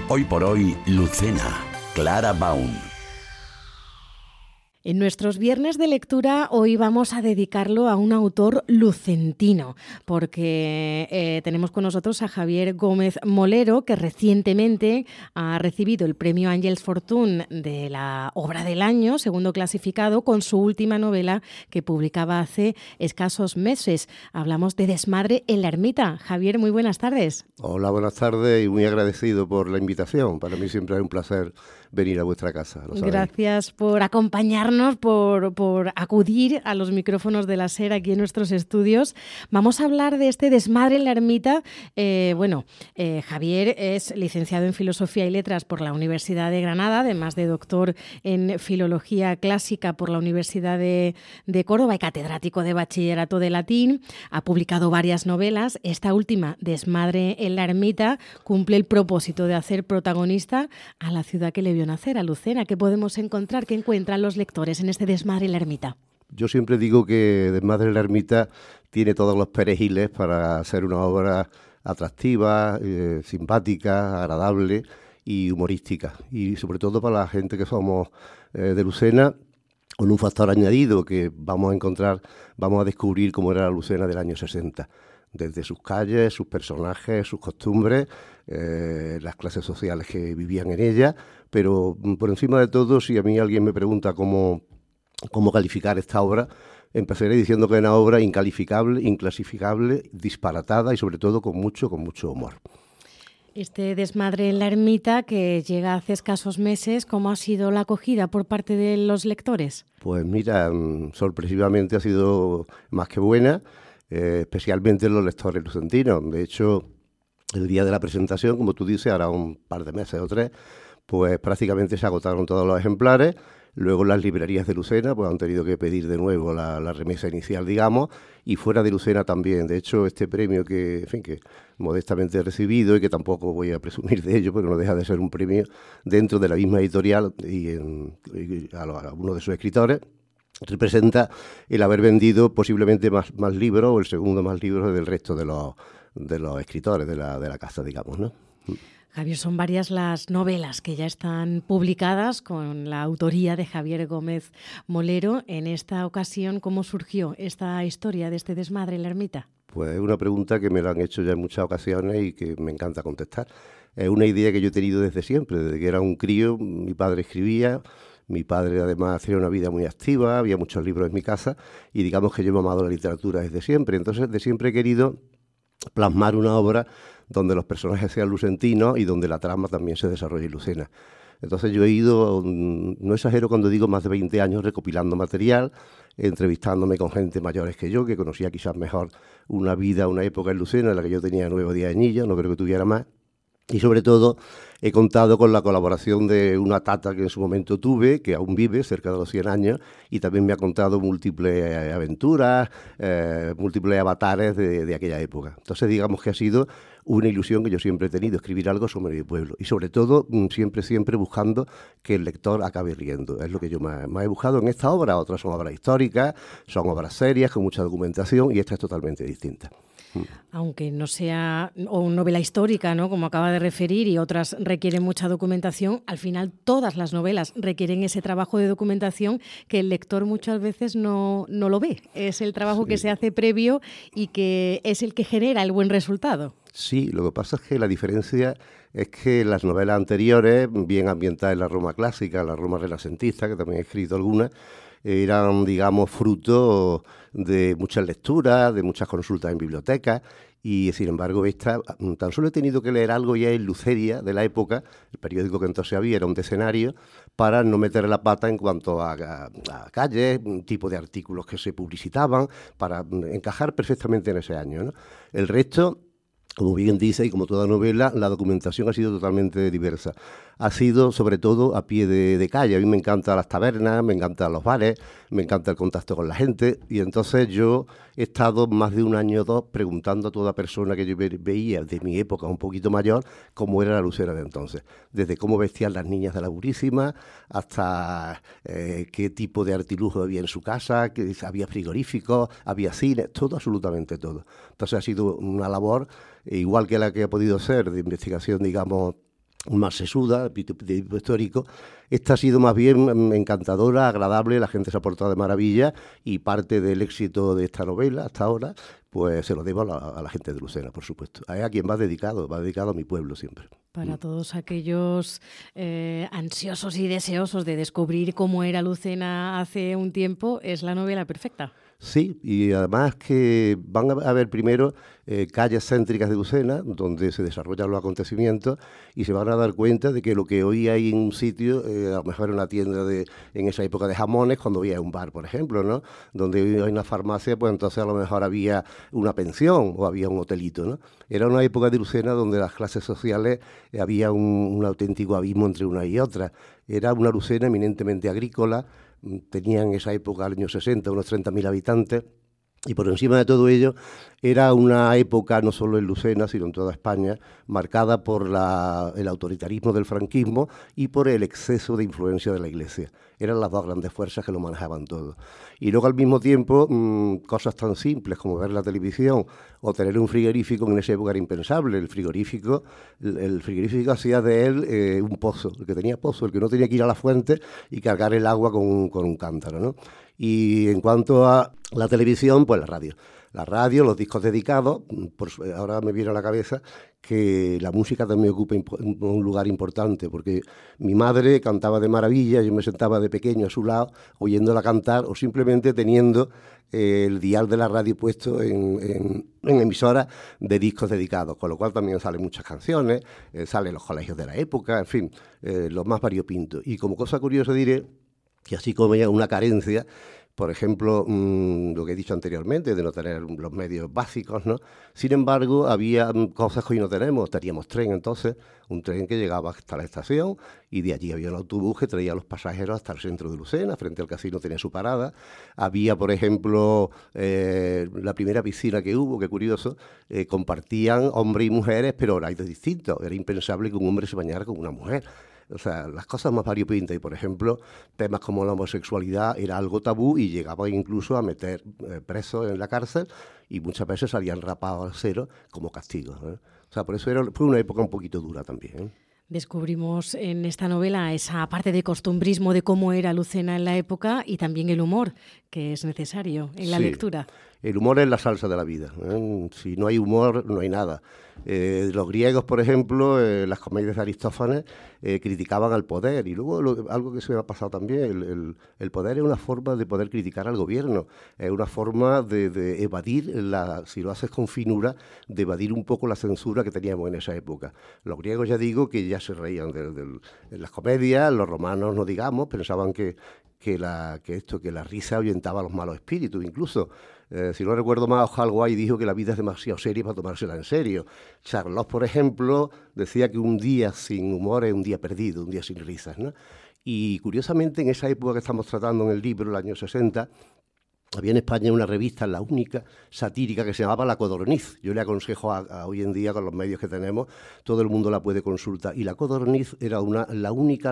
Hoy por hoy, Lucena, Clara Baum. En nuestros viernes de lectura hoy vamos a dedicarlo a un autor lucentino, porque tenemos con nosotros a Javier Gómez Molero, que recientemente ha recibido el premio Àngels Fortuny de la obra del año, segundo clasificado, con su última novela que publicaba hace escasos meses. Hablamos de Desmadre en la ermita. Javier, muy buenas tardes. Hola, buenas tardes y muy agradecido por la invitación. Para mí siempre es un placer venir a vuestra casa. Gracias por acompañarnos, por acudir a los micrófonos de la SER aquí en nuestros estudios. Vamos a hablar de este Desmadre en la ermita. Javier es licenciado en Filosofía y Letras por la Universidad de Granada, además de doctor en Filología Clásica por la Universidad de Córdoba y catedrático de Bachillerato de Latín. Ha publicado varias novelas. Esta última, Desmadre en la ermita, cumple el propósito de hacer protagonista a la ciudad que le vio nacer, a Lucena. ¿Qué podemos encontrar? ¿Qué encuentran los lectores en este Desmadre en la ermita? Yo siempre digo que Desmadre en la ermita tiene todos los perejiles para hacer una obra atractiva, simpática, agradable y humorística. Y sobre todo para la gente que somos de Lucena, con un factor añadido que vamos a encontrar, vamos a descubrir cómo era la Lucena del año 60. Desde sus calles, sus personajes, sus costumbres, las clases sociales que vivían en ella, pero por encima de todo, si a mí alguien me pregunta cómo calificar esta obra, empezaré diciendo que es una obra incalificable, inclasificable, disparatada y sobre todo con mucho humor. Este Desmadre en la ermita, que llega hace escasos meses, ¿cómo ha sido la acogida por parte de los lectores? Pues mira, sorpresivamente ha sido más que buena, especialmente los lectores lucentinos. De hecho, el día de la presentación, como tú dices, hará un par de meses o 3, pues prácticamente se agotaron todos los ejemplares. Luego las librerías de Lucena pues han tenido que pedir de nuevo la remesa inicial, digamos, y fuera de Lucena también. De hecho, este premio que modestamente he recibido y que tampoco voy a presumir de ello, pero no deja de ser un premio dentro de la misma editorial y a uno de sus escritores, representa el haber vendido posiblemente más libros o el segundo más libros del resto de los escritores de la casa, digamos, ¿no? Javier, son varias las novelas que ya están publicadas con la autoría de Javier Gómez Molero. En esta ocasión, ¿cómo surgió esta historia de este Desmadre en la ermita? Pues es una pregunta que me la han hecho ya en muchas ocasiones y que me encanta contestar. Es una idea que yo he tenido desde siempre, desde que era un crío. Mi padre escribía, mi padre además hacía una vida muy activa, había muchos libros en mi casa y digamos que yo he amado la literatura desde siempre. Entonces, de siempre he querido plasmar una obra donde los personajes sean lucentinos y donde la trama también se desarrolle en Lucena. Entonces yo he ido, no exagero cuando digo más de 20 años, recopilando material, entrevistándome con gente mayores que yo, que conocía quizás mejor una vida, una época en Lucena en la que yo tenía 9 o 10 añillos, no creo que tuviera más. Y sobre todo he contado con la colaboración de una tata que en su momento tuve, que aún vive, cerca de los 100 años, y también me ha contado múltiples aventuras, múltiples avatares de aquella época. Entonces digamos que ha sido una ilusión que yo siempre he tenido, escribir algo sobre mi pueblo. Y sobre todo siempre buscando que el lector acabe riendo. Es lo que yo más he buscado en esta obra. Otras son obras históricas, son obras serias, con mucha documentación, y esta es totalmente distinta. Aunque no sea una novela histórica, ¿no?, como acaba de referir, y otras requieren mucha documentación, al final todas las novelas requieren ese trabajo de documentación que el lector muchas veces no lo ve. Es el trabajo que se hace previo y que es el que genera el buen resultado. Sí, lo que pasa es que la diferencia es que las novelas anteriores, bien ambientadas en la Roma clásica, la Roma renacentista, que también he escrito algunas, eran, digamos, fruto de muchas lecturas, de muchas consultas en bibliotecas, y sin embargo esta, tan solo he tenido que leer algo ya en Luceria de la época, el periódico que entonces había era un decenario, para no meter la pata en cuanto a calles, tipo de artículos que se publicitaban, para encajar perfectamente en ese año, ¿no? El resto, como bien dice, y como toda novela, la documentación ha sido totalmente diversa. Ha sido, sobre todo, a pie de calle. A mí me encantan las tabernas, me encantan los bares, me encanta el contacto con la gente. Y entonces yo he estado más de un año o 2 preguntando a toda persona que yo veía de mi época un poquito mayor cómo era la Lucena de entonces. Desde cómo vestían las niñas de la Purísima hasta qué tipo de artilugio había en su casa, que había frigoríficos, había cines, todo, absolutamente todo. Entonces ha sido una labor igual que la que ha podido ser de investigación, digamos, más sesuda, de tipo histórico. Esta ha sido más bien encantadora, agradable, la gente se ha portado de maravilla y parte del éxito de esta novela hasta ahora, pues se lo debo a la gente de Lucena, por supuesto. A quien va dedicado a mi pueblo siempre. Para todos aquellos ansiosos y deseosos de descubrir cómo era Lucena hace un tiempo, es la novela perfecta. Sí, y además que van a ver primero calles céntricas de Lucena, donde se desarrollan los acontecimientos, y se van a dar cuenta de que lo que hoy hay en un sitio, a lo mejor en una tienda en esa época de jamones, cuando había un bar, por ejemplo, ¿no? Donde hoy hay una farmacia, pues entonces a lo mejor había una pensión o había un hotelito, ¿no? Era una época de Lucena donde las clases sociales había un auténtico abismo entre una y otra. Era una Lucena eminentemente agrícola. Tenía en esa época, años 60, unos 30.000 habitantes, y por encima de todo ello era una época, no solo en Lucena, sino en toda España, marcada por el autoritarismo del franquismo y por el exceso de influencia de la Iglesia. Eran las dos grandes fuerzas que lo manejaban todo. Y luego, al mismo tiempo, cosas tan simples como ver la televisión o tener un frigorífico, en esa época era impensable. El frigorífico hacía de él un pozo, el que tenía pozo, el que no tenía que ir a la fuente y cargar el agua con un cántaro, ¿no? Y en cuanto a la televisión, pues la radio. La radio, los discos dedicados, ahora me viene a la cabeza que la música también ocupa un lugar importante, porque mi madre cantaba de maravilla, yo me sentaba de pequeño a su lado, oyéndola cantar, o simplemente teniendo el dial de la radio puesto en emisoras de discos dedicados, con lo cual también salen muchas canciones, salen los colegios de la época, en fin, los más variopintos. Y como cosa curiosa diré que así como hay una carencia, por ejemplo, lo que he dicho anteriormente, de no tener los medios básicos, ¿no? Sin embargo, había cosas que hoy no tenemos. Teníamos tren entonces, un tren que llegaba hasta la estación y de allí había un autobús que traía a los pasajeros hasta el centro de Lucena, frente al casino tenía su parada. Había, por ejemplo, la primera piscina que hubo, qué curioso, compartían hombres y mujeres, pero horarios distintos. Era impensable que un hombre se bañara con una mujer. O sea, las cosas más variopintas y, por ejemplo, temas como la homosexualidad era algo tabú y llegaban incluso a meter presos en la cárcel y muchas veces salían rapados al cero como castigo, ¿eh? O sea, por eso fue una época un poquito dura también, ¿eh? Descubrimos en esta novela esa parte de costumbrismo de cómo era Lucena en la época y también el humor, que es necesario en la lectura. El humor es la salsa de la vida, ¿eh? Si no hay humor, no hay nada. Los griegos, por ejemplo, las comedias de Aristófanes criticaban al poder. Y luego algo que se me ha pasado también, el poder es una forma de poder criticar al gobierno. Es una forma de evadir, si lo haces con finura, de evadir un poco la censura que teníamos en esa época. Los griegos, ya digo, que ya se reían de las comedias. Los romanos, no digamos, pensaban que la risa ahuyentaba a los malos espíritus, incluso. Si no recuerdo mal, Hallway dijo que la vida es demasiado seria para tomársela en serio. Charlotte, por ejemplo, decía que un día sin humor es un día perdido, un día sin risas, ¿no? Y curiosamente, en esa época que estamos tratando en el libro, el año 60, había en España una revista, la única satírica, que se llamaba La Codorniz. Yo le aconsejo a hoy en día, con los medios que tenemos, todo el mundo la puede consultar. Y La Codorniz era la única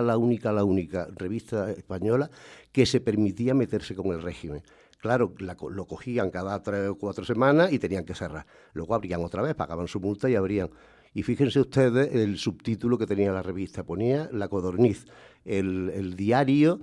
revista española que se permitía meterse con el régimen. Claro, lo cogían cada 3 o 4 semanas y tenían que cerrar. Luego abrían otra vez, pagaban su multa y abrían. Y fíjense ustedes el subtítulo que tenía la revista. Ponía La Codorniz, el diario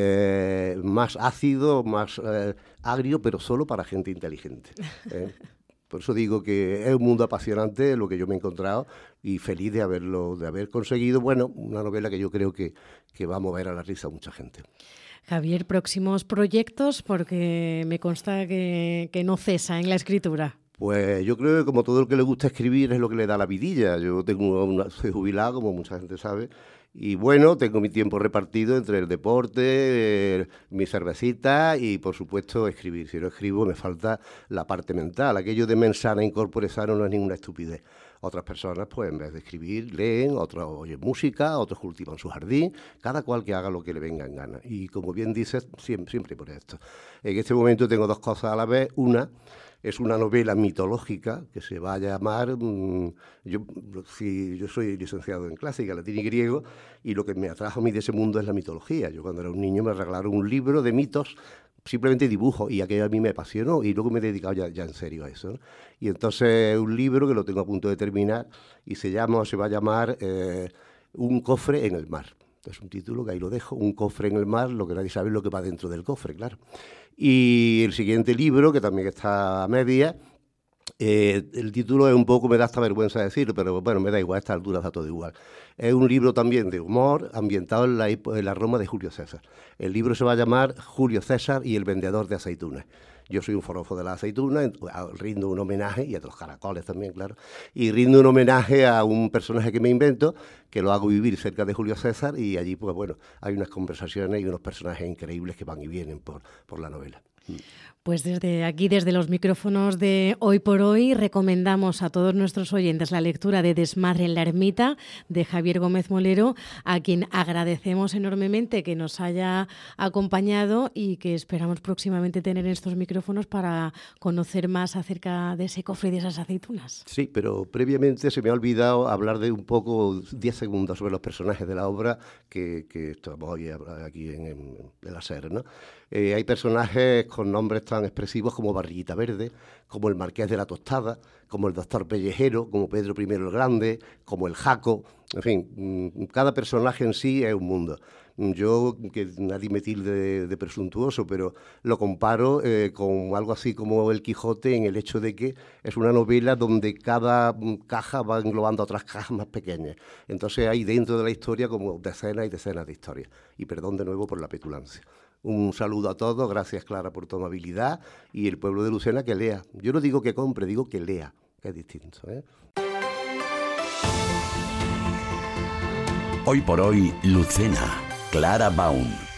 más ácido, más agrio, pero solo para gente inteligente. Por eso digo que es un mundo apasionante lo que yo me he encontrado y feliz de haber conseguido, bueno, una novela que yo creo que va a mover a la risa a mucha gente. Javier, próximos proyectos, porque me consta que no cesa en la escritura. Pues yo creo que como todo el que le gusta escribir es lo que le da la vidilla. Yo soy jubilado, como mucha gente sabe, y bueno, tengo mi tiempo repartido entre el deporte, mi cervecita y, por supuesto, escribir. Si no escribo me falta la parte mental. Aquello de mens sana in corpore sano no es ninguna estupidez. Otras personas, pues, en vez de escribir, leen, otros oyen música, otros cultivan su jardín, cada cual que haga lo que le venga en gana. Y como bien dices, siempre por esto. En este momento tengo 2 cosas a la vez. Una es una novela mitológica que se va a llamar... yo soy licenciado en clásica, latín y griego, y lo que me atrajo a mí de ese mundo es la mitología. Yo cuando era un niño me regalaron un libro de mitos, simplemente dibujo, y aquello a mí me apasionó, y luego me he dedicado ya en serio a eso, ¿no? Y entonces un libro que lo tengo a punto de terminar, y se va a llamar Un cofre en el mar. Es un título que ahí lo dejo, Un cofre en el mar, lo que nadie sabe es lo que va dentro del cofre, claro. Y el siguiente libro, que también está a media, el título es un poco, me da hasta vergüenza decirlo, pero bueno, me da igual, a esta altura da todo igual. Es un libro también de humor, ambientado en la Roma de Julio César. El libro se va a llamar Julio César y el vendedor de aceitunas. Yo soy un forofo de la aceituna, rindo un homenaje, y a los caracoles también, claro, y rindo un homenaje a un personaje que me invento, que lo hago vivir cerca de Julio César, y allí, pues bueno, hay unas conversaciones y unos personajes increíbles que van y vienen por la novela. Pues desde aquí, desde los micrófonos de Hoy por Hoy, recomendamos a todos nuestros oyentes la lectura de Desmadre en la ermita, de Javier Gómez Molero, a quien agradecemos enormemente que nos haya acompañado y que esperamos próximamente tener en estos micrófonos para conocer más acerca de ese cofre y de esas aceitunas. Sí, pero previamente se me ha olvidado hablar de un poco, 10 segundos, sobre los personajes de la obra que estamos hoy aquí en la SER, ¿no? Hay personajes con nombres tan expresivos como Barriguita Verde, como el Marqués de la Tostada, como el Doctor Pellejero, como Pedro I el Grande, como el Jaco. En fin, cada personaje en sí es un mundo. Yo, que nadie me tilde de presuntuoso, pero lo comparo con algo así como El Quijote, en el hecho de que es una novela donde cada caja va englobando otras cajas más pequeñas. Entonces hay dentro de la historia como decenas y decenas de historias. Y perdón de nuevo por la petulancia. Un saludo a todos, gracias Clara por tu amabilidad, y el pueblo de Lucena que lea. Yo no digo que compre, digo que lea, que es distinto, ¿eh? Hoy por hoy, Lucena, Clara Baun.